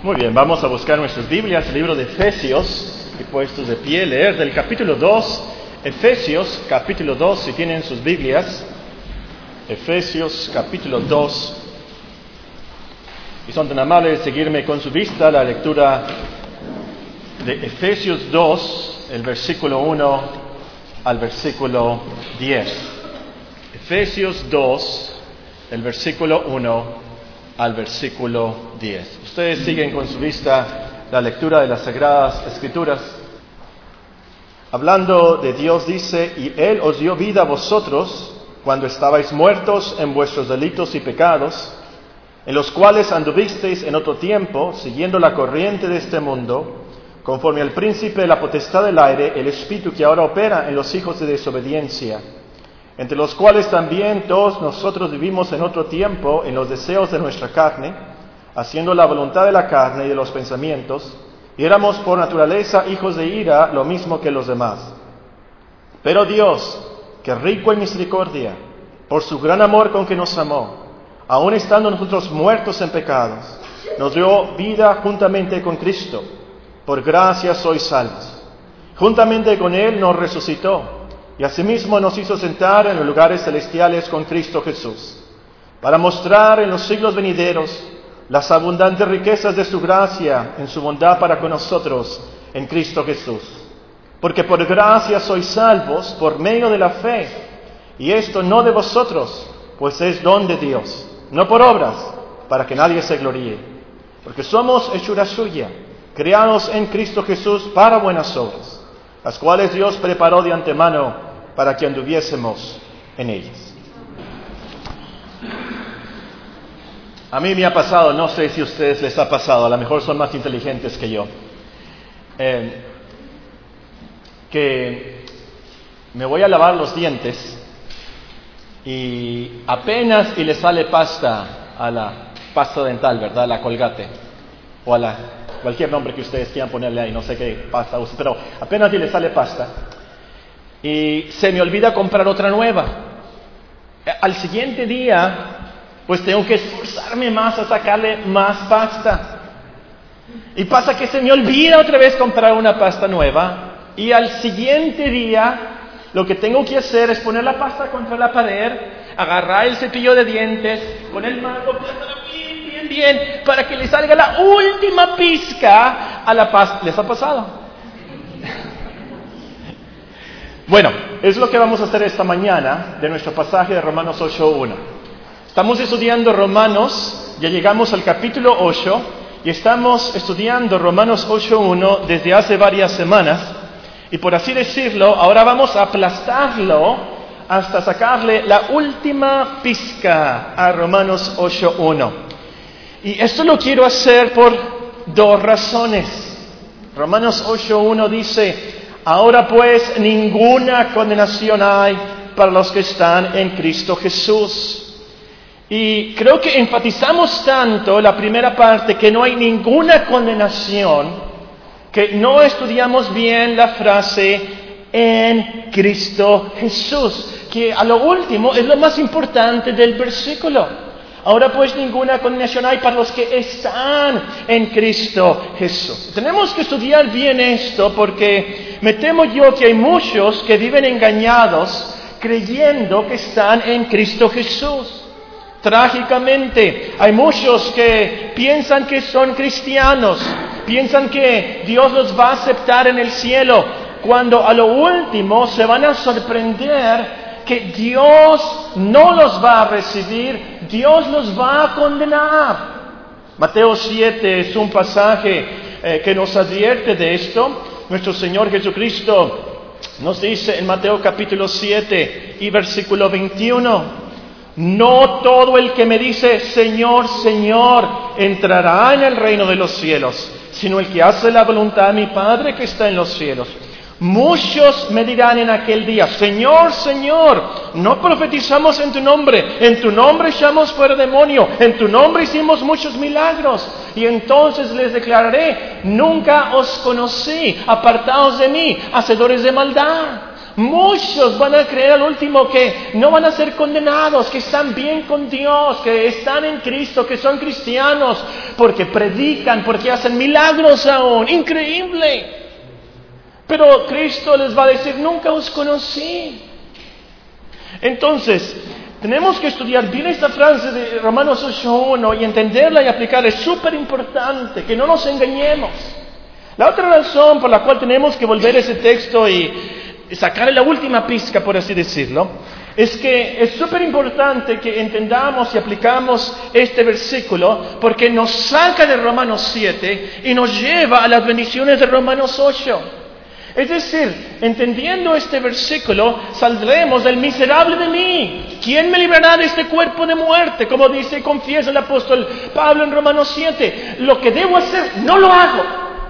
Muy bien, vamos a buscar nuestras Biblias, el libro de Efesios, y puestos de pie, leer del capítulo 2, Efesios capítulo 2, si tienen sus Biblias, Efesios capítulo 2, y son tan amables de seguirme con su vista la lectura de Efesios 2, el versículo 1 al versículo 10. Efesios 2, el versículo 1 al versículo 10. Ustedes siguen con su vista la lectura de las Sagradas Escrituras. Hablando de Dios dice, y Él os dio vida a vosotros cuando estabais muertos en vuestros delitos y pecados, en los cuales anduvisteis en otro tiempo, siguiendo la corriente de este mundo, conforme al príncipe de la potestad del aire, el espíritu que ahora opera en los hijos de desobediencia, entre los cuales también todos nosotros vivimos en otro tiempo en los deseos de nuestra carne, haciendo la voluntad de la carne y de los pensamientos, y éramos por naturaleza hijos de ira, lo mismo que los demás. Pero Dios, que rico en misericordia, por su gran amor con que nos amó, aun estando nosotros muertos en pecados, nos dio vida juntamente con Cristo. Por gracia sois salvos. Juntamente con Él nos resucitó, y asimismo nos hizo sentar en los lugares celestiales con Cristo Jesús, para mostrar en los siglos venideros las abundantes riquezas de su gracia en su bondad para con nosotros en Cristo Jesús. Porque por gracia sois salvos por medio de la fe, y esto no de vosotros, pues es don de Dios, no por obras, para que nadie se gloríe. Porque somos hechura suya, creados en Cristo Jesús para buenas obras, las cuales Dios preparó de antemano para que anduviésemos en ellas. A mí me ha pasado, no sé si a ustedes les ha pasado, a lo mejor son más inteligentes que yo, que me voy a lavar los dientes y apenas y le sale pasta a la pasta dental, ¿verdad? La Colgate, o a la cualquier nombre que ustedes quieran ponerle ahí, no sé qué pasta usa, pero apenas y le sale pasta y se me olvida comprar otra nueva. Al siguiente día, pues tengo que esforzarme más a sacarle más pasta. Y pasa que se me olvida otra vez comprar una pasta nueva. Y al siguiente día, lo que tengo que hacer es poner la pasta contra la pared, agarrar el cepillo de dientes, con el mango, bien, para que le salga la última pizca a la pasta. ¿Les ha pasado? Bueno, es lo que vamos a hacer esta mañana de nuestro pasaje de Romanos 8.1. Estamos estudiando Romanos, ya llegamos al capítulo 8, y estamos estudiando Romanos 8.1 desde hace varias semanas, y por así decirlo, ahora vamos a aplastarlo hasta sacarle la última pizca a Romanos 8.1. Y esto lo quiero hacer por dos razones. Romanos 8.1 dice, ahora pues ninguna condenación hay para los que están en Cristo Jesús. Y creo que enfatizamos tanto la primera parte, que no hay ninguna condenación, que no estudiamos bien la frase en Cristo Jesús, que a lo último es lo más importante del versículo. Ahora pues ninguna condenación hay para los que están en Cristo Jesús. Tenemos que estudiar bien esto porque me temo yo que hay muchos que viven engañados creyendo que están en Cristo Jesús. Trágicamente, hay muchos que piensan que son cristianos, piensan que Dios los va a aceptar en el cielo, cuando a lo último se van a sorprender que Dios no los va a recibir, Dios los va a condenar. Mateo 7 es un pasaje que nos advierte de esto. Nuestro Señor Jesucristo nos dice en Mateo capítulo 7 y versículo 21, no todo el que me dice Señor, Señor, entrará en el reino de los cielos, sino el que hace la voluntad de mi Padre que está en los cielos. Muchos me dirán en aquel día, Señor, Señor, no profetizamos en tu nombre echamos fuera demonio, en tu nombre hicimos muchos milagros. Y entonces les declararé, nunca os conocí, apartaos de mí, hacedores de maldad. Muchos van a creer al último que no van a ser condenados, que están bien con Dios, que están en Cristo, que son cristianos, porque predican, porque hacen milagros aún. ¡Increíble! Pero Cristo les va a decir, nunca os conocí. Entonces, tenemos que estudiar bien esta frase de Romanos 8:1 y entenderla y aplicarla. Es súper importante, que no nos engañemos. La otra razón por la cual tenemos que volver a ese texto y sacarle la última pizca, por así decirlo, es que es súper importante que entendamos y aplicamos este versículo, porque nos saca de Romanos 7 y nos lleva a las bendiciones de Romanos 8. Es decir, entendiendo este versículo, saldremos del miserable de mí. ¿Quién me librará de este cuerpo de muerte? Como dice y confiesa el apóstol Pablo en Romanos 7. Lo que debo hacer, no lo hago.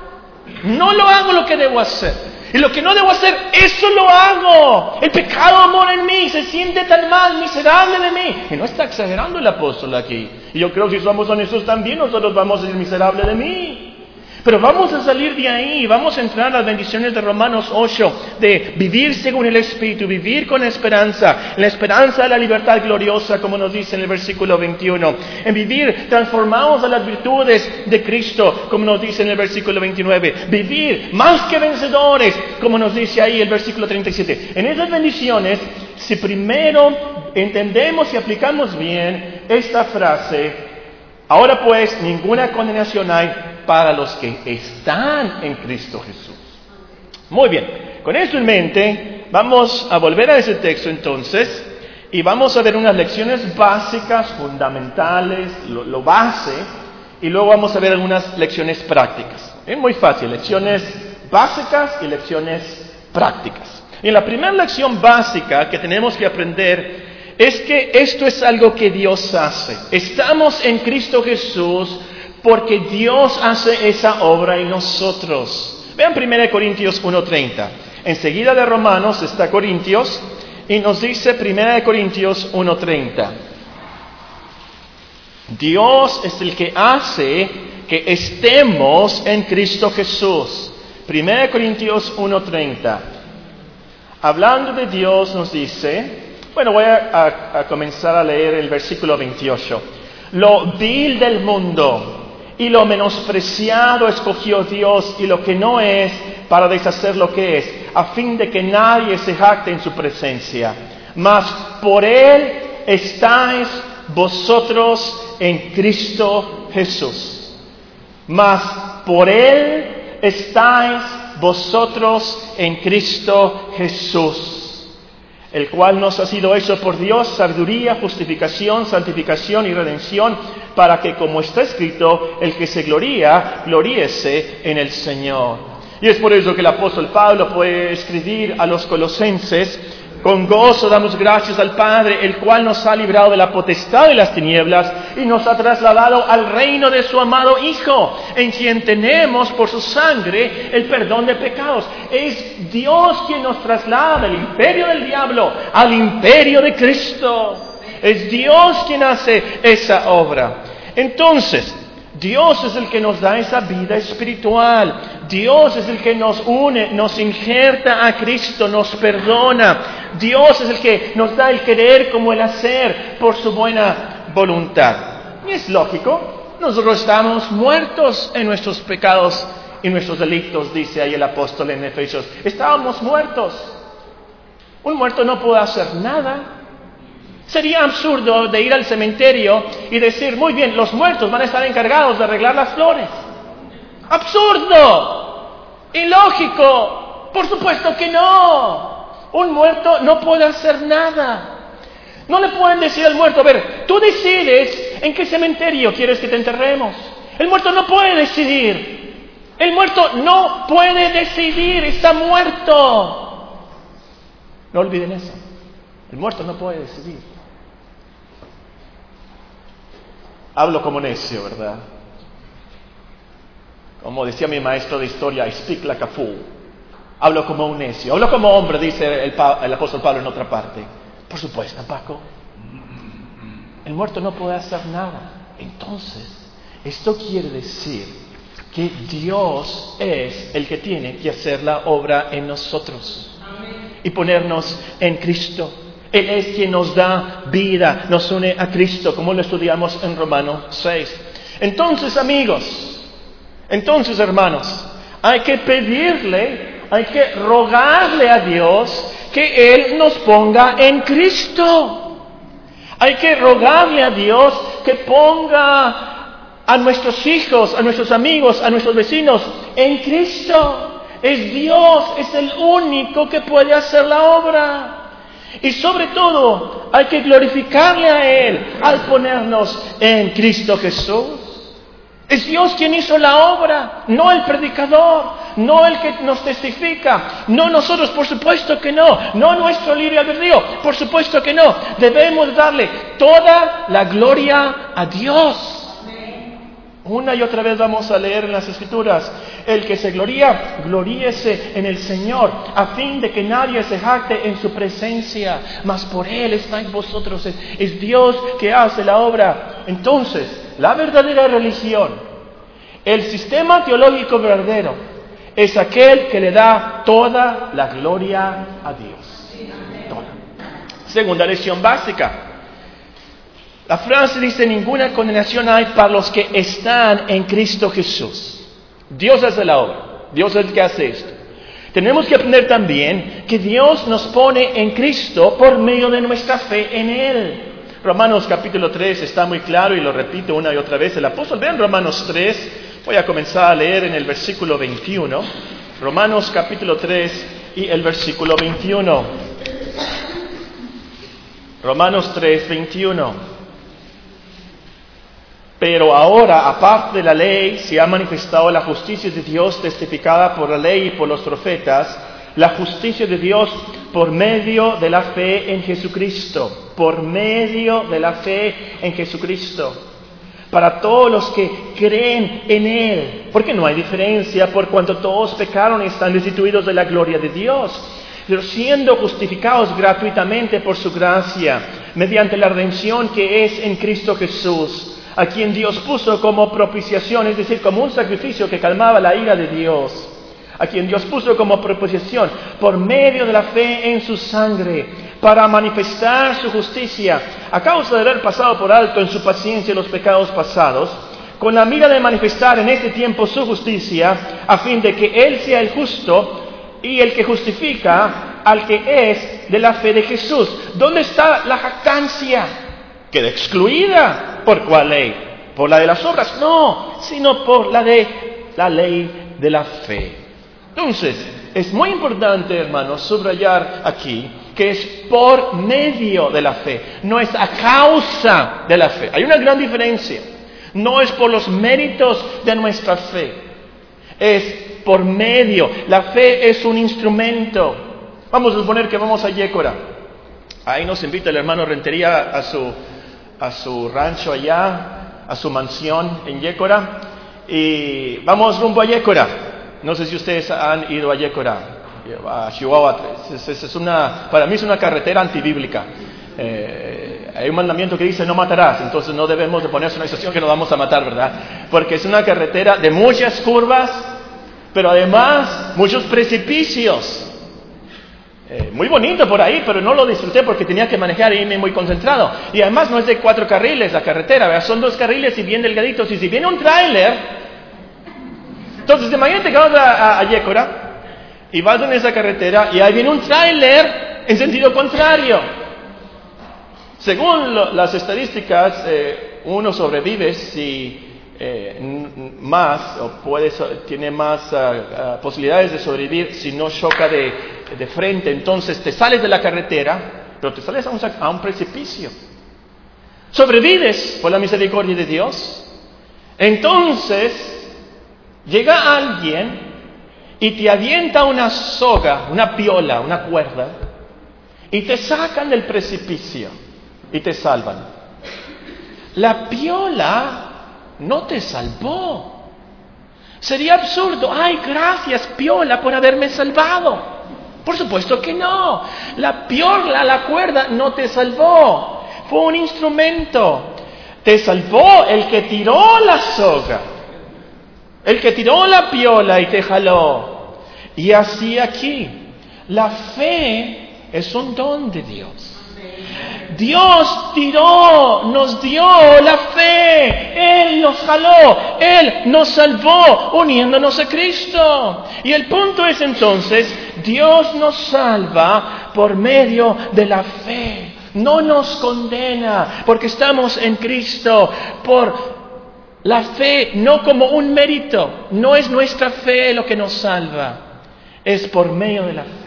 No lo hago lo que debo hacer. Y lo que no debo hacer, eso lo hago. El pecado mora en mí, se siente tan mal, miserable de mí. Y no está exagerando el apóstol aquí. Y yo creo que si somos honestos también, nosotros vamos a ser miserable de mí. Pero vamos a salir de ahí, vamos a entrar a las bendiciones de Romanos 8, de vivir según el Espíritu, vivir con esperanza, la esperanza de la libertad gloriosa, como nos dice en el versículo 21, en vivir transformados a las virtudes de Cristo, como nos dice en el versículo 29, vivir más que vencedores, como nos dice ahí el versículo 37. En esas bendiciones, si primero entendemos y aplicamos bien esta frase, ahora pues ninguna condenación hay para los que están en Cristo Jesús. Muy bien, con esto en mente, vamos a volver a ese texto entonces, y vamos a ver unas lecciones básicas, fundamentales, lo base, y luego vamos a ver algunas lecciones prácticas. Es muy fácil, lecciones básicas y lecciones prácticas. Y la primera lección básica que tenemos que aprender es que esto es algo que Dios hace. Estamos en Cristo Jesús porque Dios hace esa obra en nosotros. Vean 1 Corintios 1:30. Enseguida de Romanos está Corintios y nos dice 1 Corintios 1:30. Dios es el que hace que estemos en Cristo Jesús. 1 Corintios 1:30. Hablando de Dios nos dice, bueno, voy a comenzar a leer el versículo 28. Lo vil del mundo y lo menospreciado escogió Dios y lo que no es para deshacer lo que es, a fin de que nadie se jacte en su presencia. Mas por Él estáis vosotros en Cristo Jesús. Mas por Él estáis vosotros en Cristo Jesús, el cual nos ha sido hecho por Dios sabiduría, justificación, santificación y redención, para que, como está escrito, el que se gloría, gloríese en el Señor. Y es por eso que el apóstol Pablo puede escribir a los colosenses: con gozo damos gracias al Padre, el cual nos ha librado de la potestad de las tinieblas y nos ha trasladado al reino de su amado Hijo, en quien tenemos por su sangre el perdón de pecados. Es Dios quien nos traslada del imperio del diablo al imperio de Cristo. Es Dios quien hace esa obra. Entonces, Dios es el que nos da esa vida espiritual. Dios es el que nos une, nos injerta a Cristo, nos perdona. Dios es el que nos da el querer como el hacer por su buena voluntad. Y es lógico, nosotros estamos muertos en nuestros pecados y nuestros delitos, dice ahí el apóstol en Efesios. Estábamos muertos. Un muerto no puede hacer nada. Sería absurdo de ir al cementerio y decir, muy bien, los muertos van a estar encargados de arreglar las flores. ¡Absurdo! ¡Ilógico! ¡Por supuesto que no! Un muerto no puede hacer nada. No le pueden decir al muerto, a ver, tú decides en qué cementerio quieres que te enterremos. El muerto no puede decidir. El muerto no puede decidir, está muerto. No olviden eso. El muerto no puede decidir. Hablo como necio, ¿verdad? Como decía mi maestro de historia, I speak like a fool. Hablo como un necio. Hablo como hombre, dice el apóstol Pablo en otra parte. Por supuesto, Paco. El muerto no puede hacer nada. Entonces, esto quiere decir que Dios es el que tiene que hacer la obra en nosotros. y ponernos en Cristo. Él es quien nos da vida, nos une a Cristo, como lo estudiamos en Romanos 6. Entonces, amigos, hermanos, hay que pedirle, hay que rogarle a Dios que Él nos ponga en Cristo. Hay que rogarle a Dios que ponga a nuestros hijos, a nuestros amigos, a nuestros vecinos en Cristo. Es Dios, es el único que puede hacer la obra. Y sobre todo, hay que glorificarle a Él al ponernos en Cristo Jesús. Es Dios quien hizo la obra, no el predicador, no el que nos testifica, no nosotros, por supuesto que no nuestro libre albedrío, por supuesto que no. Debemos darle toda la gloria a Dios. Una y otra vez vamos a leer en las Escrituras: el que se gloría, gloríese en el Señor, a fin de que nadie se jacte en su presencia, mas por Él estáis vosotros. Es Dios que hace la obra. Entonces, la verdadera religión, el sistema teológico verdadero, es aquel que le da toda la gloria a Dios. Toda. Segunda lección básica. La frase dice: ninguna condenación hay para los que están en Cristo Jesús. Dios hace la obra, Dios es el que hace esto. Tenemos que aprender también que Dios nos pone en Cristo por medio de nuestra fe en Él. Romanos capítulo 3 está muy claro y lo repito una y otra vez. El apóstol, vean Romanos 3, voy a comenzar a leer en el versículo 21. Romanos capítulo 3 y el versículo 21. Romanos 3, 21. Pero ahora, aparte de la ley, se ha manifestado la justicia de Dios testificada por la ley y por los profetas, la justicia de Dios por medio de la fe en Jesucristo, por medio de la fe en Jesucristo, para todos los que creen en Él, porque no hay diferencia, por cuanto todos pecaron y están destituidos de la gloria de Dios, pero siendo justificados gratuitamente por su gracia, mediante la redención que es en Cristo Jesús, a quien Dios puso como propiciación, es decir, como un sacrificio que calmaba la ira de Dios, a quien Dios puso como propiciación por medio de la fe en su sangre, para manifestar su justicia, a causa de haber pasado por alto en su paciencia los pecados pasados, con la mira de manifestar en este tiempo su justicia, a fin de que Él sea el justo y el que justifica al que es de la fe de Jesús. ¿Dónde está la jactancia? Queda excluida. ¿Por cuál ley? ¿Por la de las obras? No, sino por la de la ley de la fe. Entonces, es muy importante, hermanos, subrayar aquí que es por medio de la fe, no es a causa de la fe. Hay una gran diferencia. No es por los méritos de nuestra fe, es por medio. La fe es un instrumento. Vamos a suponer que vamos a Yécora. Ahí nos invita el hermano Rentería a su rancho allá, a su mansión en Yécora, y vamos rumbo a Yécora. No sé si ustedes han ido a Yécora, a Chihuahua. Para mí es una carretera antibíblica. Hay un mandamiento que dice no matarás, entonces no debemos de ponerse en una situación que nos vamos a matar, ¿verdad? Porque es una carretera de muchas curvas, pero además muchos precipicios. Muy bonito por ahí, pero no lo disfruté porque tenía que manejar y irme muy concentrado. Y además no es de 4 carriles la carretera, ¿verdad? Son 2 carriles y bien delgaditos. Y si viene un tráiler, entonces imagínate que vas a Yécora y vas en esa carretera y ahí viene un tráiler en sentido contrario. Según las estadísticas, uno sobrevive si más, o tiene más posibilidades de sobrevivir si no choca de frente. Entonces te sales de la carretera, pero te sales a un precipicio. Sobrevives por la misericordia de Dios. Entonces llega alguien y te avienta una soga, una piola, una cuerda, y te sacan del precipicio y te salvan. La piola no te salvó. Sería absurdo. Ay, gracias, piola, por haberme salvado. Por supuesto que no. La piola, la cuerda, no te salvó. Fue un instrumento. Te salvó el que tiró la soga, el que tiró la piola y te jaló. Y así aquí, La fe es un don de Dios. Dios nos dio la fe. Él nos jaló, Él nos salvó uniéndonos a Cristo. Y el punto es entonces, Dios nos salva por medio de la fe. No nos condena porque estamos en Cristo por la fe, no como un mérito. No es nuestra fe lo que nos salva, es por medio de la fe.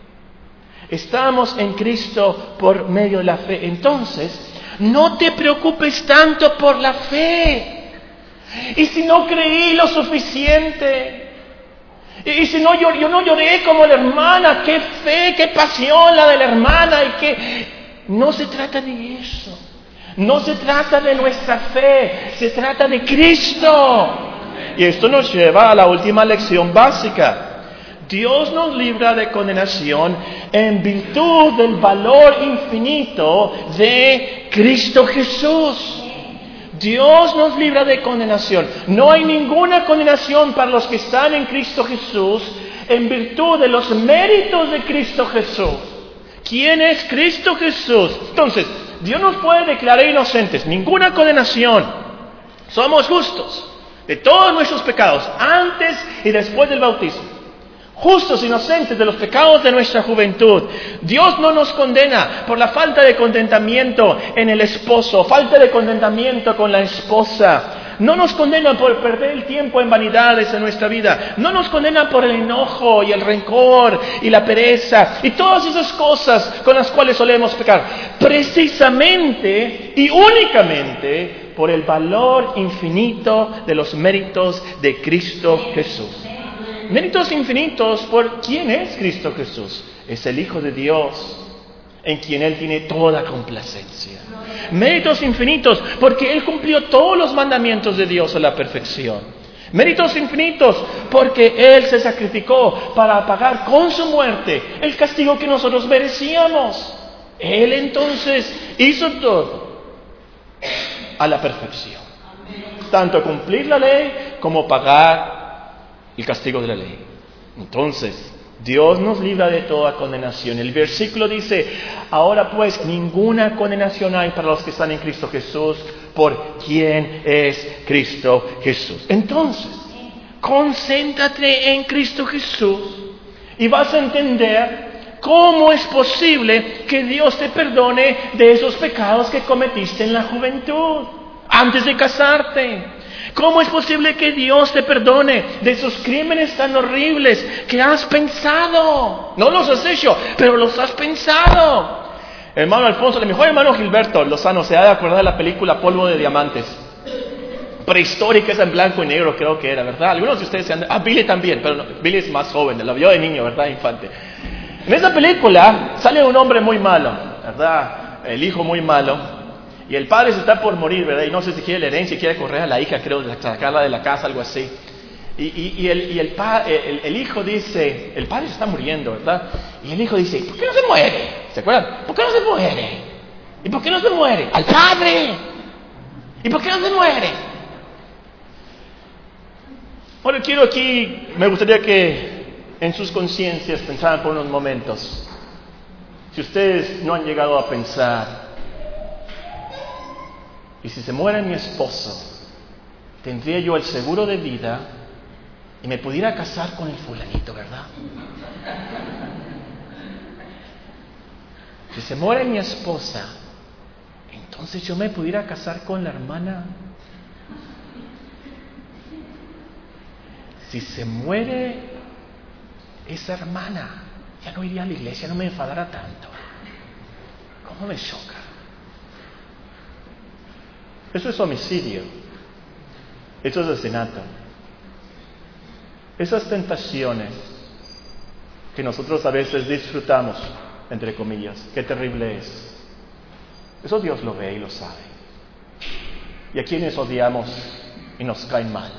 Estamos en Cristo por medio de la fe. Entonces, no te preocupes tanto por la fe. Y si no creí lo suficiente, y si no yo no lloré como la hermana, qué fe, qué pasión la de la hermana, y que no se trata de eso. No se trata de nuestra fe, se trata de Cristo. Y esto nos lleva a la última lección básica. Dios nos libra de condenación en virtud del valor infinito de Cristo Jesús. Dios nos libra de condenación. No hay ninguna condenación para los que están en Cristo Jesús en virtud de los méritos de Cristo Jesús. ¿Quién es Cristo Jesús? Entonces, Dios nos puede declarar inocentes. Ninguna condenación. Somos justos de todos nuestros pecados antes y después del bautismo. Justos, inocentes de los pecados de nuestra juventud. Dios no nos condena por la falta de contentamiento en el esposo, falta de contentamiento con la esposa. No nos condena por perder el tiempo en vanidades en nuestra vida. No nos condena por el enojo y el rencor y la pereza y todas esas cosas con las cuales solemos pecar. Precisamente y únicamente por el valor infinito de los méritos de Cristo Jesús. Méritos infinitos por quién es Cristo Jesús. Es el Hijo de Dios, en quien Él tiene toda complacencia. Méritos infinitos porque Él cumplió todos los mandamientos de Dios a la perfección. Méritos infinitos porque Él se sacrificó para pagar con su muerte el castigo que nosotros merecíamos. Él entonces hizo todo a la perfección. Tanto cumplir la ley como pagar el castigo de la ley. Entonces, Dios nos libra de toda condenación. El versículo dice, ahora pues ninguna condenación hay para los que están en Cristo Jesús, por quien es Cristo Jesús. Entonces, concéntrate en Cristo Jesús y vas a entender cómo es posible que Dios te perdone de esos pecados que cometiste en la juventud, antes de casarte. ¿Cómo es posible que Dios te perdone de esos crímenes tan horribles que has pensado? No los has hecho, pero los has pensado. Hermano Alfonso, el mejor hermano Gilberto Lozano se ha de acordar de la película Polvo de Diamantes. Prehistórica, esa en blanco y negro creo que era, ¿verdad? Algunos de ustedes se han... Billy también, pero no, Billy es más joven, la vio de niño, ¿verdad? Infante. En esa película sale un hombre muy malo, ¿verdad? El hijo muy malo. Y el padre se está por morir, ¿verdad? Y no sé si quiere la herencia, quiere correr a la hija, creo, sacarla de la casa, algo así. Y el hijo dice, el padre se está muriendo, ¿verdad? Y el hijo dice, ¿por qué no se muere? ¿Se acuerdan? ¿Por qué no se muere? ¿Y por qué no se muere? ¡Al padre! ¿Y por qué no se muere? Bueno, quiero aquí, me gustaría que en sus conciencias pensaran por unos momentos. Si ustedes no han llegado a pensar, y si se muere mi esposo, tendría yo el seguro de vida y me pudiera casar con el fulanito, ¿verdad? Si se muere mi esposa, entonces yo me pudiera casar con la hermana. Si se muere esa hermana, ya no iría a la iglesia, no me enfadara tanto. ¿Cómo me choca? Eso es homicidio. Eso es asesinato. Esas tentaciones que nosotros a veces disfrutamos, entre comillas, qué terrible es. Eso Dios lo ve y lo sabe. Y a quienes odiamos y nos caen mal.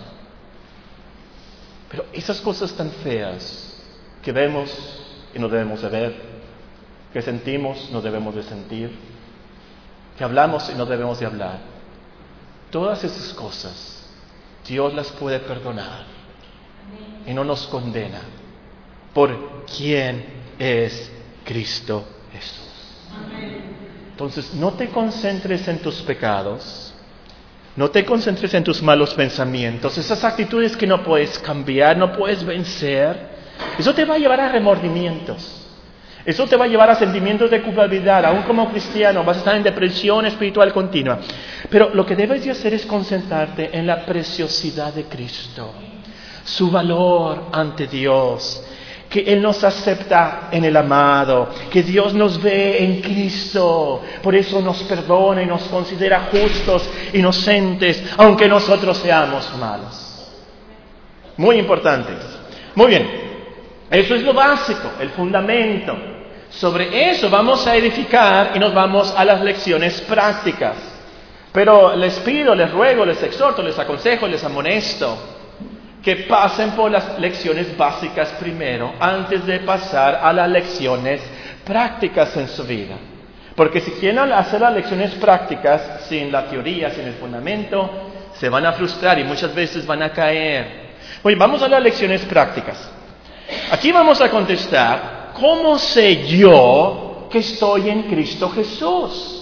Pero esas cosas tan feas que vemos y no debemos de ver, que sentimos no debemos de sentir, que hablamos y no debemos de hablar, todas esas cosas Dios las puede perdonar y no nos condena por quien es Cristo Jesús. Entonces, no te concentres en tus pecados, no te concentres en tus malos pensamientos, esas actitudes que no puedes cambiar, no puedes vencer. Eso te va a llevar a remordimientos. Eso te va a llevar a sentimientos de culpabilidad. Aún como cristiano vas a estar en depresión espiritual continua. Pero lo que debes de hacer es concentrarte en la preciosidad de Cristo, su valor ante Dios, que Él nos acepta en el amado, que Dios nos ve en Cristo, por eso nos perdona y nos considera justos, inocentes, aunque nosotros seamos malos. Muy importante. Muy bien, eso es lo básico, el fundamento. Sobre eso vamos a edificar y nos vamos a las lecciones prácticas. Pero les pido, les ruego, les exhorto, les aconsejo, les amonesto que pasen por las lecciones básicas primero, antes de pasar a las lecciones prácticas en su vida. Porque si quieren hacer las lecciones prácticas sin la teoría, sin el fundamento, se van a frustrar y muchas veces van a caer. Oye, vamos a las lecciones prácticas. Aquí vamos a contestar, ¿cómo sé yo que estoy en Cristo Jesús?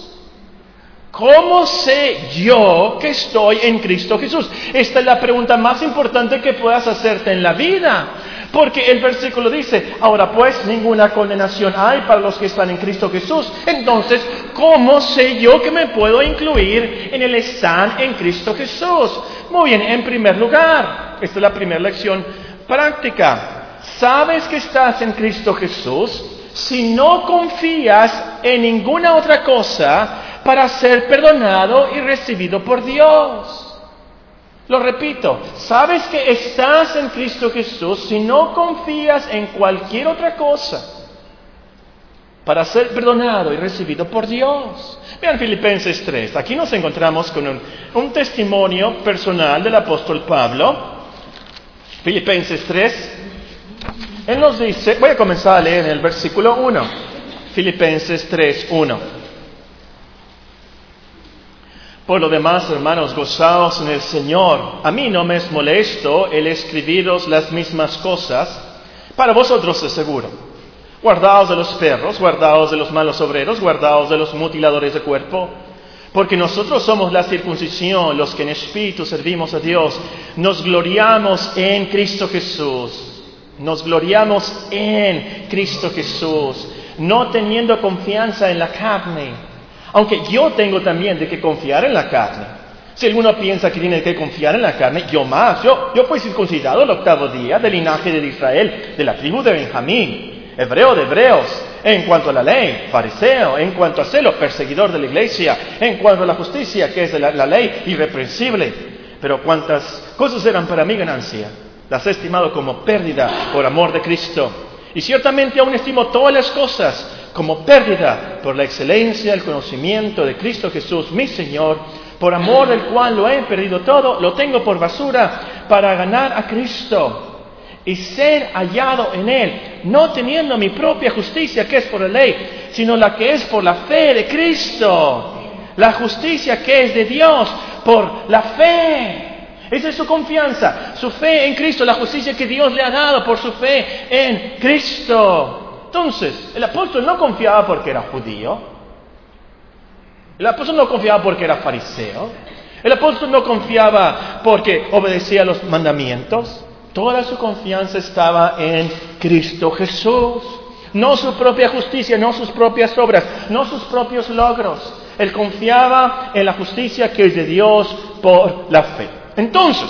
¿Cómo sé yo que estoy en Cristo Jesús? Esta es la pregunta más importante que puedas hacerte en la vida. Porque el versículo dice, ahora pues ninguna condenación hay para los que están en Cristo Jesús. Entonces, ¿cómo sé yo que me puedo incluir en el estar en Cristo Jesús? Muy bien, en primer lugar, esta es la primera lección práctica. ¿Sabes que estás en Cristo Jesús si no confías en ninguna otra cosa para ser perdonado y recibido por Dios? Lo repito, ¿sabes que estás en Cristo Jesús si no confías en cualquier otra cosa para ser perdonado y recibido por Dios? Vean Filipenses 3, aquí nos encontramos con un testimonio personal del apóstol Pablo. Filipenses 3. Él nos dice, voy a comenzar a leer en el versículo 1, Filipenses 3, 1. Por lo demás, hermanos, gozaos en el Señor. A mí no me es molesto el escribiros las mismas cosas, para vosotros es seguro. Guardaos de los perros, guardaos de los malos obreros, guardaos de los mutiladores de cuerpo, porque nosotros somos la circuncisión, los que en espíritu servimos a Dios. Nos gloriamos en Cristo Jesús. Nos gloriamos en Cristo Jesús, no teniendo confianza en la carne. Aunque yo tengo también de que confiar en la carne. Si alguno piensa que tiene que confiar en la carne, yo más. Yo fui circuncidado el 8º día del linaje de Israel, de la tribu de Benjamín, hebreo de hebreos, en cuanto a la ley, fariseo, en cuanto a celo, perseguidor de la iglesia, en cuanto a la justicia, que es de la ley, irreprensible. Pero cuántas cosas eran para mí ganancia, las he estimado como pérdida por amor de Cristo. Y ciertamente aún estimo todas las cosas como pérdida por la excelencia, el conocimiento de Cristo Jesús, mi Señor, por amor del cual lo he perdido todo, lo tengo por basura para ganar a Cristo y ser hallado en Él, no teniendo mi propia justicia que es por la ley, sino la que es por la fe de Cristo, la justicia que es de Dios por la fe. Esa es su confianza, su fe en Cristo, la justicia que Dios le ha dado por su fe en Cristo. Entonces, el apóstol no confiaba porque era judío, el apóstol no confiaba porque era fariseo, el apóstol no confiaba porque obedecía los mandamientos. Toda su confianza estaba en Cristo Jesús, no su propia justicia, no sus propias obras, no sus propios logros. Él confiaba en la justicia que es de Dios por la fe. Entonces,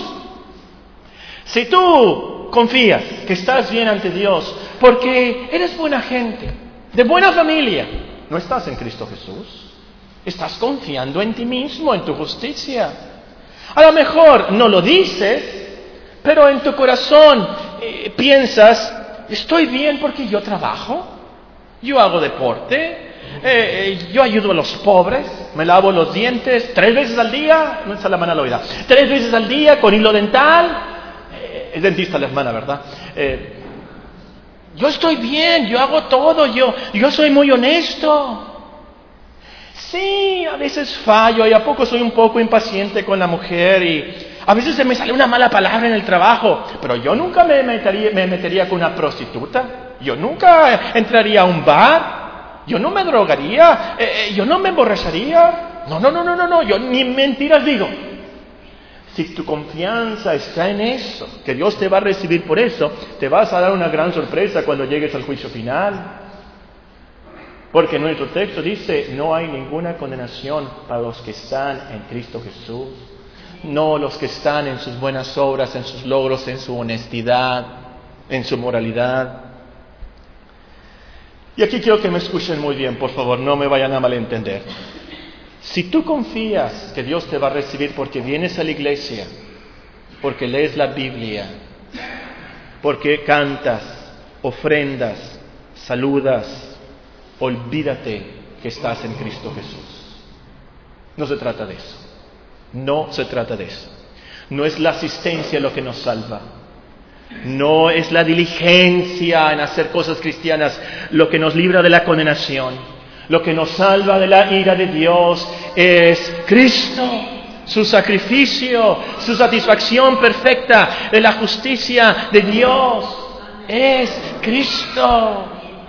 si tú confías que estás bien ante Dios porque eres buena gente, de buena familia, no estás en Cristo Jesús, estás confiando en ti mismo, en tu justicia. A lo mejor no lo dices, pero en tu corazón piensas, estoy bien porque yo trabajo, yo hago deporte, yo ayudo a los pobres, me lavo los dientes 3 veces al día, no está la hermana Loida, 3 veces al día con hilo dental, es dentista la hermana, ¿verdad? Yo estoy bien, yo hago todo, yo soy muy honesto. Sí, a veces fallo y a poco soy un poco impaciente con la mujer y a veces se me sale una mala palabra en el trabajo, pero yo nunca me metería con una prostituta. Yo nunca entraría a un bar. Yo no me drogaría. Yo no me emborracharía. No. Yo ni mentiras digo. Si tu confianza está en eso, que Dios te va a recibir por eso, te vas a dar una gran sorpresa cuando llegues al juicio final. Porque nuestro texto dice, no hay ninguna condenación para los que están en Cristo Jesús. No los que están en sus buenas obras, en sus logros, en su honestidad, en su moralidad. Y aquí quiero que me escuchen muy bien, por favor, no me vayan a malentender. Si tú confías que Dios te va a recibir porque vienes a la iglesia, porque lees la Biblia, porque cantas, ofrendas, saludas, olvídate que estás en Cristo Jesús. No se trata de eso. No se trata de eso. No es la asistencia lo que nos salva. No es la diligencia en hacer cosas cristianas lo que nos libra de la condenación. Lo que nos salva de la ira de Dios es Cristo, su sacrificio, su satisfacción perfecta de la justicia de Dios. Es Cristo.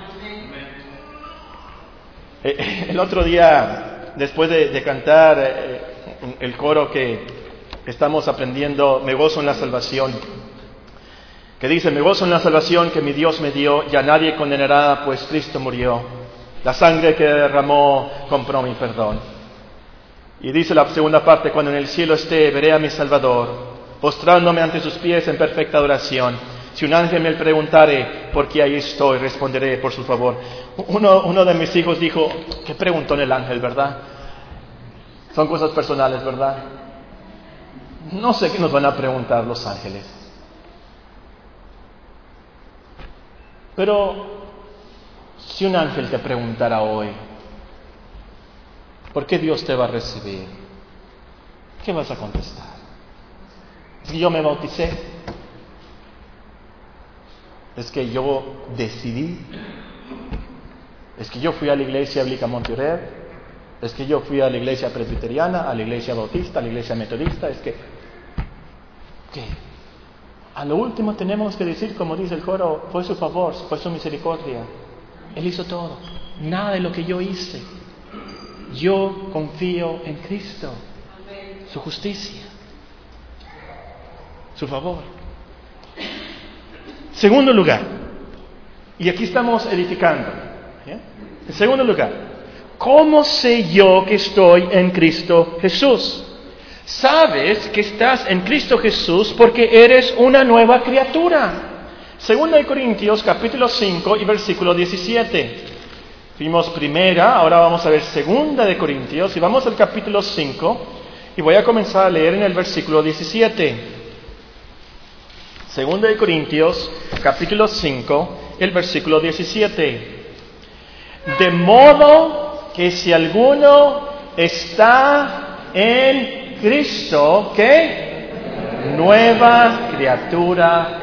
El otro día, después de cantar el coro que estamos aprendiendo, Me gozo en la salvación, que dice, me gozo en la salvación que mi Dios me dio, ya nadie condenará, pues Cristo murió. La sangre que derramó compró mi perdón. Y dice la segunda parte, cuando en el cielo esté, veré a mi Salvador, postrándome ante sus pies en perfecta adoración. Si un ángel me preguntare, por qué ahí estoy, responderé por su favor. Uno de mis hijos dijo, ¿qué preguntó en el ángel, verdad? Son cosas personales, ¿verdad? No sé qué nos van a preguntar los ángeles. Pero si un ángel te preguntara hoy, ¿por qué Dios te va a recibir? ¿Qué vas a contestar? Es que yo me bauticé. Es que yo decidí. Es que yo fui a la iglesia Blica Montirer. Es que yo fui a la iglesia presbiteriana, a la iglesia bautista, a la iglesia metodista. Es que, ¿qué? A lo último tenemos que decir, como dice el coro, fue su favor, fue su misericordia. Él hizo todo. Nada de lo que yo hice. Yo confío en Cristo, su justicia, su favor. Segundo lugar, y aquí estamos edificando. En segundo lugar, ¿cómo sé yo que estoy en Cristo Jesús? Sabes que estás en Cristo Jesús porque eres una nueva criatura. Segunda de Corintios, capítulo 5 y versículo 17. Vimos primera, ahora vamos a ver segunda de Corintios y vamos al capítulo 5 y voy a comenzar a leer en el versículo 17. Segunda de Corintios, capítulo 5, el versículo 17. De modo que si alguno está en Cristo, ¿qué? Nueva criatura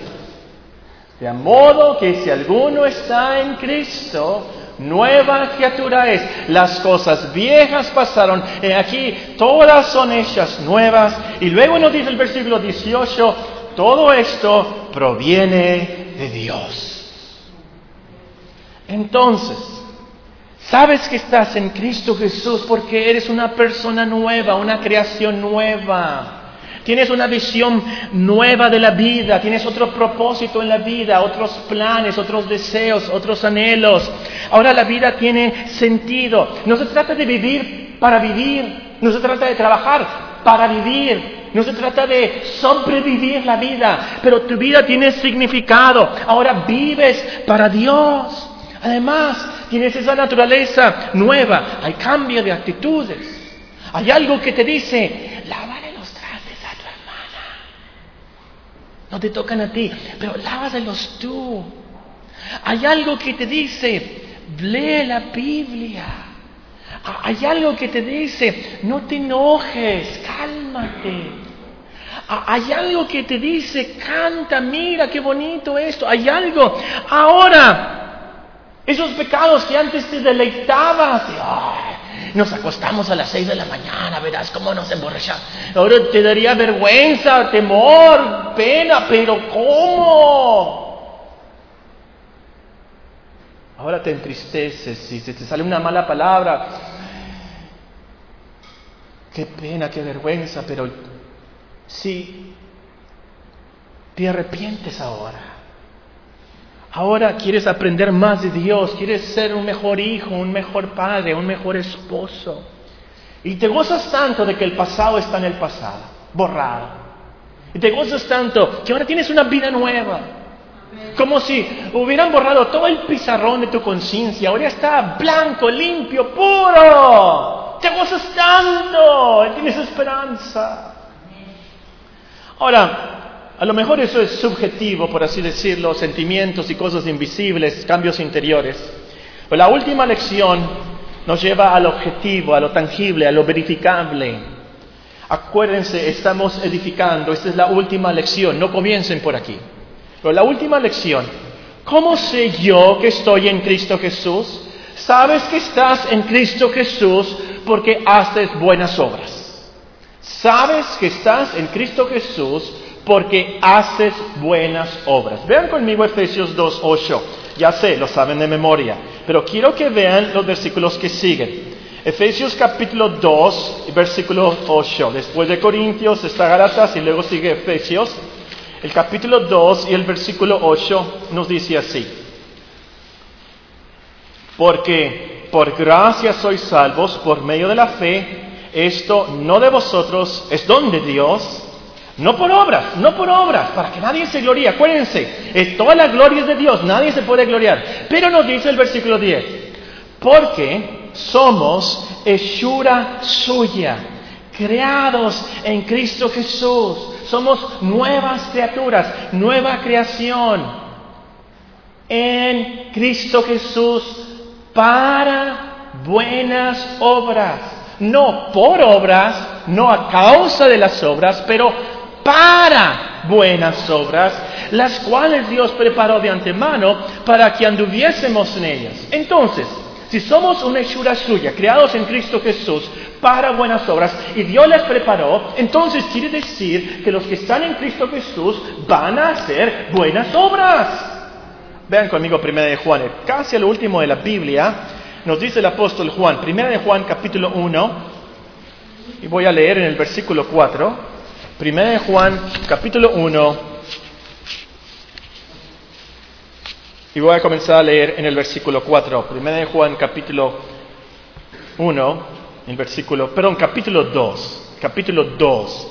es. De modo que si alguno está en Cristo, nueva criatura es. Las cosas viejas pasaron, aquí todas son hechas nuevas. Y luego nos dice el versículo 18, todo esto proviene de Dios. Entonces, sabes que estás en Cristo Jesús porque eres una persona nueva, una creación nueva. Tienes una visión nueva de la vida, tienes otro propósito en la vida, otros planes, otros deseos, otros anhelos. Ahora la vida tiene sentido. No se trata de vivir para vivir, no se trata de trabajar para vivir. No se trata de sobrevivir la vida, pero tu vida tiene significado. Ahora vives para Dios. Además, tienes esa naturaleza nueva. Hay cambio de actitudes. Hay algo que te dice, lávale los trastes a tu hermana. No te tocan a ti, pero lávaselos tú. Hay algo que te dice, lee la Biblia. Hay algo que te dice, no te enojes, cálmate. Hay algo que te dice, canta, mira qué bonito esto. Hay algo. Ahora, esos pecados que antes te deleitabas, nos acostamos a las 6 de la mañana, verás cómo nos emborrachamos. Ahora te daría vergüenza, temor, pena, pero ¿cómo? Ahora te entristeces, si te sale una mala palabra. Qué pena, qué vergüenza, pero si te arrepientes ahora quieres aprender más de Dios, quieres ser un mejor hijo, un mejor padre, un mejor esposo. Y te gozas tanto de que el pasado está en el pasado, borrado. Y te gozas tanto que ahora tienes una vida nueva. Como si hubieran borrado todo el pizarrón de tu conciencia. Ahora está blanco, limpio, puro. Te gozas tanto, tienes esperanza. Ahora, a lo mejor eso es subjetivo, por así decirlo, sentimientos y cosas invisibles, cambios interiores. Pero la última lección nos lleva al objetivo, a lo tangible, a lo verificable. Acuérdense, estamos edificando, esta es la última lección, no comiencen por aquí. Pero la última lección, ¿cómo sé yo que estoy en Cristo Jesús? Sabes que estás en Cristo Jesús porque haces buenas obras. Sabes que estás en Cristo Jesús porque haces buenas obras. Vean conmigo Efesios 2:8. Ya sé, lo saben de memoria, pero quiero que vean los versículos que siguen. Efesios capítulo 2, versículo 8. Después de Corintios está Gálatas y luego sigue Efesios. El capítulo 2 y el versículo 8 nos dice así. Porque por gracia sois salvos por medio de la fe. Esto no de vosotros, es don de Dios. No por obras, para que nadie se gloríe. Acuérdense, toda la gloria es de Dios, nadie se puede gloriar. Pero nos dice el versículo 10, porque somos hechura suya, creados en Cristo Jesús. Somos nuevas criaturas, nueva creación en Cristo Jesús para buenas obras. No por obras, no a causa de las obras, pero para buenas obras, las cuales Dios preparó de antemano para que anduviésemos en ellas. Entonces, si somos una hechura suya, creados en Cristo Jesús para buenas obras, y Dios las preparó, entonces quiere decir que los que están en Cristo Jesús van a hacer buenas obras. Vean conmigo 1 de Juan, casi al último de la Biblia, nos dice el apóstol Juan, 1 de Juan capítulo 1, y voy a leer en el versículo 4, 1 de Juan capítulo 1, y voy a comenzar a leer en el versículo 4, 1 de Juan capítulo 1, capítulo 2,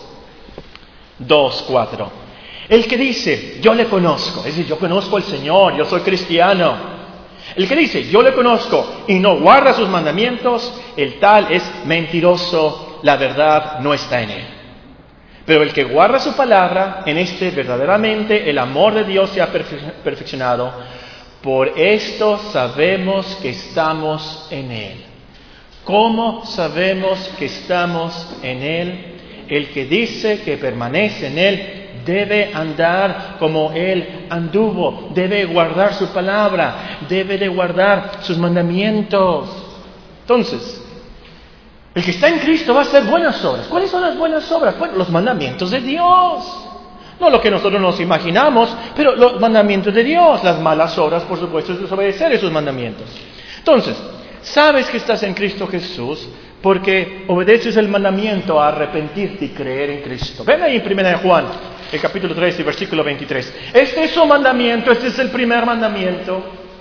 4. El que dice, yo le conozco, es decir, yo conozco al Señor, yo soy cristiano. El que dice, yo le conozco y no guarda sus mandamientos, el tal es mentiroso, la verdad no está en él. Pero el que guarda su palabra, en este verdaderamente el amor de Dios se ha perfeccionado. Por esto sabemos que estamos en él. ¿Cómo sabemos que estamos en él? El que dice que permanece en él debe andar como él anduvo, debe guardar su palabra, debe de guardar sus mandamientos. Entonces, el que está en Cristo va a hacer buenas obras. ¿Cuáles son las buenas obras? Bueno, los mandamientos de Dios. No lo que nosotros nos imaginamos, pero los mandamientos de Dios. Las malas obras, por supuesto, es desobedecer esos mandamientos. Entonces, sabes que estás en Cristo Jesús porque obedeces el mandamiento a arrepentirte y creer en Cristo. Ven ahí en 1 de Juan, el capítulo 3 y versículo 23. Este es su mandamiento, este es el primer mandamiento.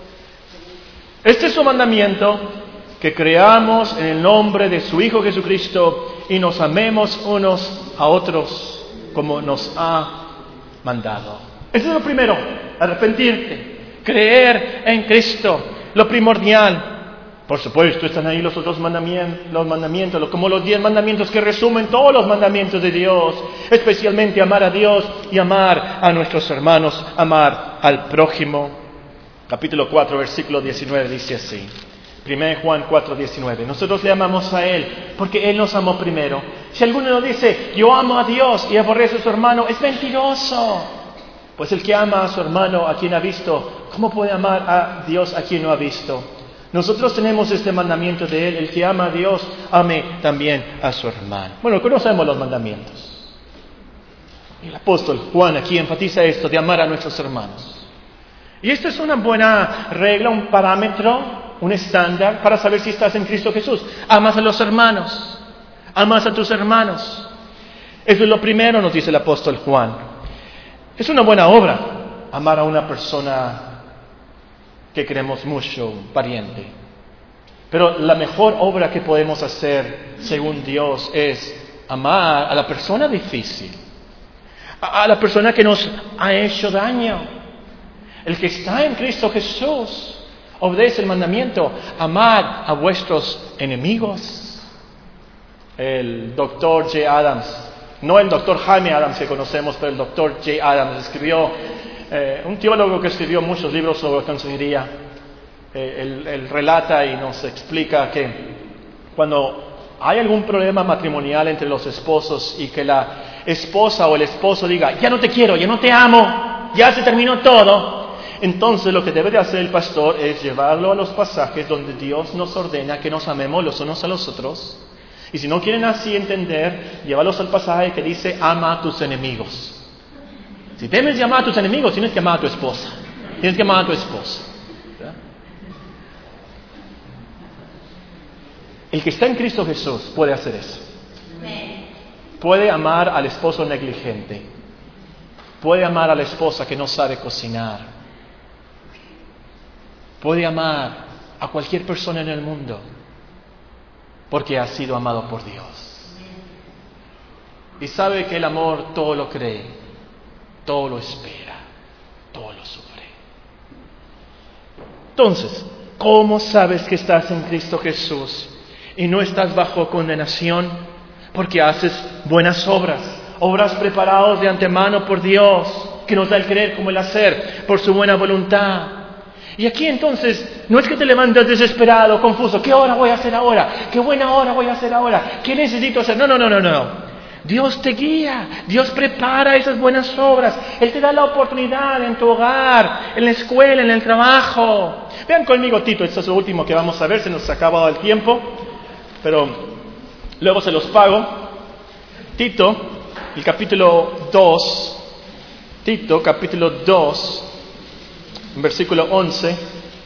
Este es su mandamiento, que creamos en el nombre de su Hijo Jesucristo y nos amemos unos a otros como nos ha mandado. Eso es lo primero, arrepentirte, creer en Cristo, lo primordial. Por supuesto, están ahí los otros mandamientos, como los 10 mandamientos que resumen todos los mandamientos de Dios, especialmente amar a Dios y amar a nuestros hermanos, amar al prójimo. Capítulo 4, versículo 19 dice así. 1 Juan 4, 19. Nosotros le amamos a Él porque Él nos amó primero. Si alguno nos dice, yo amo a Dios y aborrece a su hermano, es mentiroso. Pues el que ama a su hermano, a quien ha visto, ¿cómo puede amar a Dios a quien no ha visto? Nosotros tenemos este mandamiento de Él, el que ama a Dios, ame también a su hermano. Bueno, conocemos los mandamientos. El apóstol Juan aquí enfatiza esto de amar a nuestros hermanos. Y esta es una buena regla, un parámetro, un estándar para saber si estás en Cristo Jesús. Amas a los hermanos, amas a tus hermanos. Eso es lo primero, nos dice el apóstol Juan. Es una buena obra amar a una persona que queremos mucho, un pariente. Pero la mejor obra que podemos hacer, según Dios, es amar a la persona difícil, a la persona que nos ha hecho daño. El que está en Cristo Jesús obedece el mandamiento: amad a vuestros enemigos. El doctor J. Adams, no el doctor Jaime Adams que conocemos, pero el doctor J. Adams escribió, un teólogo que escribió muchos libros sobre consejería. Él relata y nos explica que cuando hay algún problema matrimonial entre los esposos y que la esposa o el esposo diga: ya no te quiero, ya no te amo, ya se terminó todo, entonces lo que debe de hacer el pastor es llevarlo a los pasajes donde Dios nos ordena que nos amemos los unos a los otros. Y si no quieren así entender, llévalos al pasaje que dice: ama a tus enemigos. Si temes de amar a tus enemigos, tienes que amar a tu esposa, tienes que amar a tu esposa. El que está en Cristo Jesús puede hacer eso. Puede amar al esposo negligente. Puede amar a la esposa que no sabe cocinar. Puede amar a cualquier persona en el mundo porque ha sido amado por Dios. Y sabe que el amor todo lo cree, todo lo espera, todo lo sufre. Entonces, ¿cómo sabes que estás en Cristo Jesús y no estás bajo condenación? Porque haces buenas obras, obras preparadas de antemano por Dios, que nos da el querer como el hacer, por su buena voluntad. Y aquí entonces, no es que te levantas desesperado, confuso: ¿qué hora voy a hacer ahora? ¿Qué buena hora voy a hacer ahora? ¿Qué necesito hacer? No. Dios te guía, Dios prepara esas buenas obras. Él te da la oportunidad en tu hogar, en la escuela, en el trabajo. Vean conmigo Tito, esto es lo último que vamos a ver, se nos ha acabado el tiempo, pero luego se los pago. Tito, el capítulo 2, Tito, capítulo 2, versículo 11,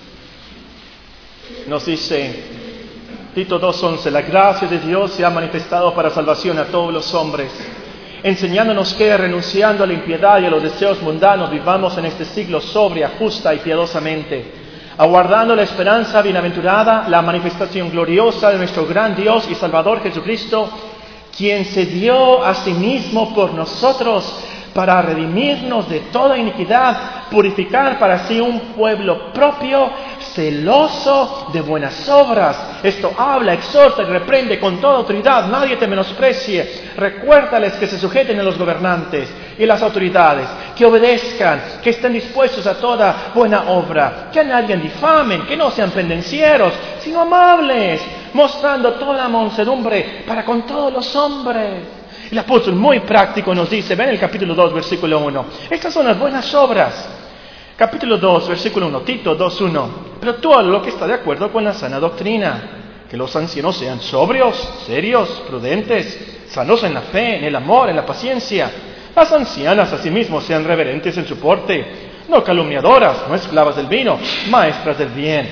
nos dice, Tito 2:11: la gracia de Dios se ha manifestado para salvación a todos los hombres, enseñándonos que, renunciando a la impiedad y a los deseos mundanos, vivamos en este siglo sobria, justa y piadosamente, aguardando la esperanza bienaventurada, la manifestación gloriosa de nuestro gran Dios y Salvador Jesucristo, quien se dio a sí mismo por nosotros para redimirnos de toda iniquidad, purificar para sí un pueblo propio, celoso de buenas obras. Esto habla, exhorta y reprende con toda autoridad. Nadie te menosprecie. Recuérdales que se sujeten a los gobernantes y las autoridades, que obedezcan, que estén dispuestos a toda buena obra, que a nadie difamen, que no sean pendencieros, sino amables, mostrando toda mansedumbre para con todos los hombres. El apóstol muy práctico nos dice, ven el capítulo 2, versículo 1. Estas son las buenas obras. Capítulo 2, versículo 1, Tito 2:1. Pero tú haz lo que está de acuerdo con la sana doctrina, que los ancianos sean sobrios, serios, prudentes, sanos en la fe, en el amor, en la paciencia. Las ancianas asimismo sean reverentes en su porte, no calumniadoras, no esclavas del vino, maestras del bien.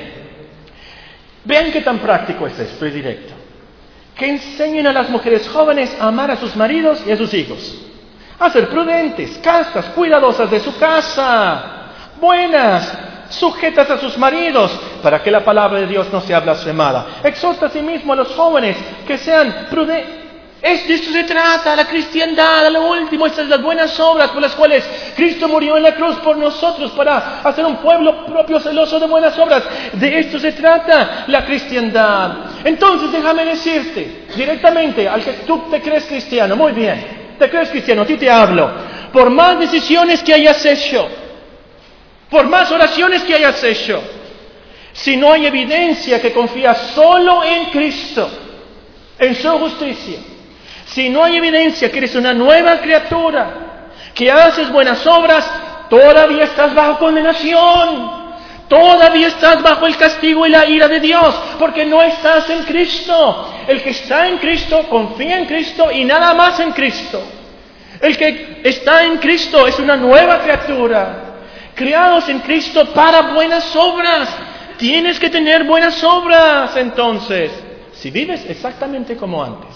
Vean qué tan práctico es esto y directo. Que enseñen a las mujeres jóvenes a amar a sus maridos y a sus hijos, a ser prudentes, castas, cuidadosas de su casa, buenas, sujetas a sus maridos, para que la palabra de Dios no sea blasfemada. Exhorta a sí mismo a los jóvenes que sean prudentes. De esto se trata la cristiandad, a lo último, estas son las buenas obras por las cuales Cristo murió en la cruz por nosotros, para hacer un pueblo propio celoso de buenas obras. De esto se trata la cristiandad. Entonces déjame decirte directamente al que tú te crees cristiano, muy bien, te crees cristiano, a ti te hablo, por más decisiones que hayas hecho, por más oraciones que hayas hecho, si no hay evidencia que confías solo en Cristo, en su justicia, si no hay evidencia que eres una nueva criatura, que haces buenas obras, todavía estás bajo condenación, todavía estás bajo el castigo y la ira de Dios, porque no estás en Cristo. El que está en Cristo confía en Cristo y nada más en Cristo. El que está en Cristo es una nueva criatura Creados en Cristo para buenas obras. Tienes que tener buenas obras entonces. Si vives exactamente como antes,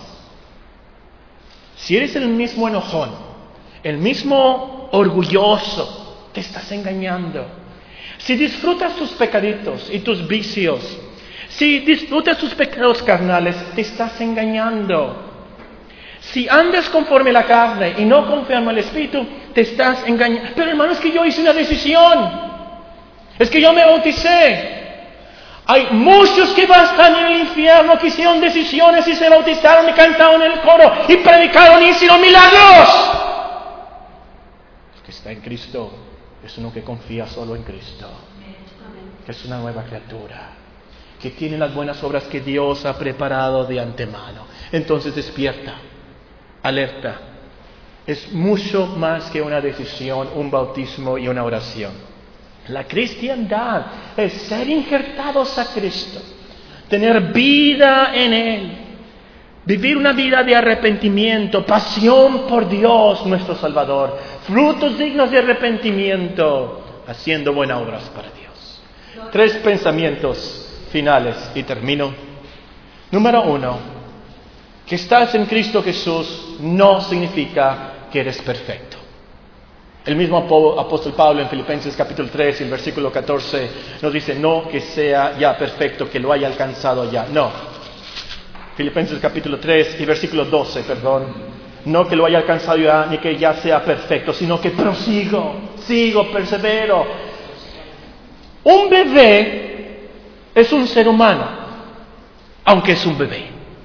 si eres el mismo enojón, el mismo orgulloso, te estás engañando. Si disfrutas tus pecaditos y tus vicios, si disfrutas tus pecados carnales, te estás engañando. Si andas conforme a la carne y no conforme al Espíritu, te estás engañando. Pero hermano, es que yo hice una decisión. Es que yo me bauticé. Hay muchos que están en el infierno que hicieron decisiones y se bautizaron y cantaron en el coro y predicaron y hicieron milagros. El que está en Cristo es uno que confía solo en Cristo, que es una nueva criatura, que tiene las buenas obras que Dios ha preparado de antemano. Entonces despierta, alerta. Es mucho más que una decisión, un bautismo y una oración. La cristiandad es ser injertados a Cristo, tener vida en Él, vivir una vida de arrepentimiento, pasión por Dios nuestro Salvador, frutos dignos de arrepentimiento, haciendo buenas obras para Dios. 3 pensamientos finales y termino. Número 1, que estás en Cristo Jesús no significa que eres perfecto. El mismo apóstol Pablo en Filipenses capítulo 3 y el versículo 14 nos dice, no que sea ya perfecto, que lo haya alcanzado ya. No. Filipenses capítulo 3 y versículo 12, no que lo haya alcanzado ya, ni que ya sea perfecto, sino que sigo, persevero. Un bebé es un ser humano, aunque es un bebé.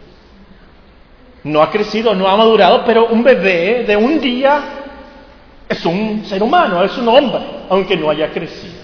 No ha crecido, no ha madurado, pero un bebé de un día es un ser humano, es un hombre, aunque no haya crecido.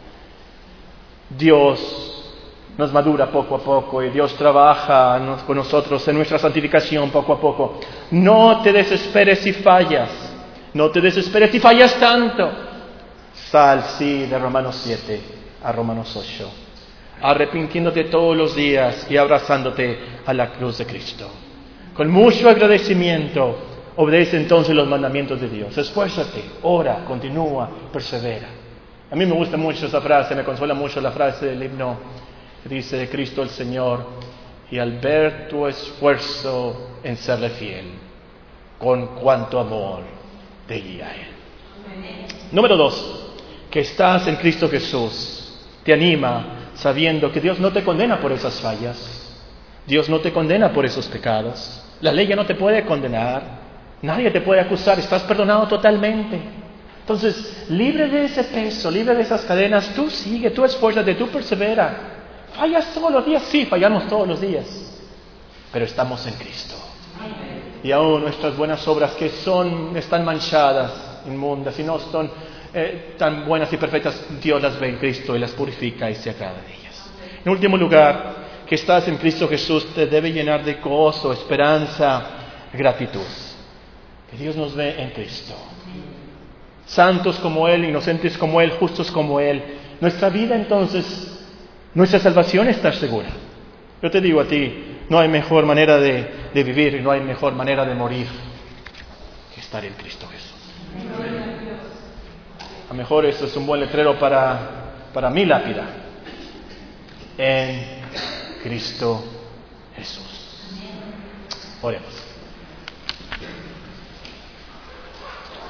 Dios nos madura poco a poco y Dios trabaja con nosotros en nuestra santificación poco a poco. No te desesperes si fallas, no te desesperes si fallas tanto. Sal, sí, de Romanos 7 a Romanos 8, arrepintiéndote todos los días y abrazándote a la cruz de Cristo. Con mucho agradecimiento, obedece entonces los mandamientos de Dios. Esfuérzate, ora, continúa, persevera. A mí me gusta mucho esa frase, me consuela mucho la frase del himno que dice de Cristo el Señor, y al ver tu esfuerzo en serle fiel, con cuánto amor te guía a Él. Número 2, que estás en Cristo Jesús, te anima sabiendo que Dios no te condena por esas fallas, Dios no te condena por esos pecados, la ley ya no te puede condenar. Nadie te puede acusar, estás perdonado totalmente. Entonces, libre de ese peso, libre de esas cadenas, tú sigue, tú esfuérzate, tú persevera. ¿Fallas todos los días? Sí, fallamos todos los días. Pero estamos en Cristo. Y aún nuestras buenas obras que están manchadas, inmundas, y no son tan buenas y perfectas, Dios las ve en Cristo y las purifica y se agrada de ellas. En último lugar, que estás en Cristo Jesús te debe llenar de gozo, esperanza, gratitud. Que Dios nos ve en Cristo. Santos como Él, inocentes como Él, justos como Él. Nuestra vida entonces, nuestra salvación está segura. Yo te digo a ti, no hay mejor manera de vivir y no hay mejor manera de morir que estar en Cristo Jesús. A lo mejor eso es un buen letrero para mi lápida. En Cristo Jesús. Oremos.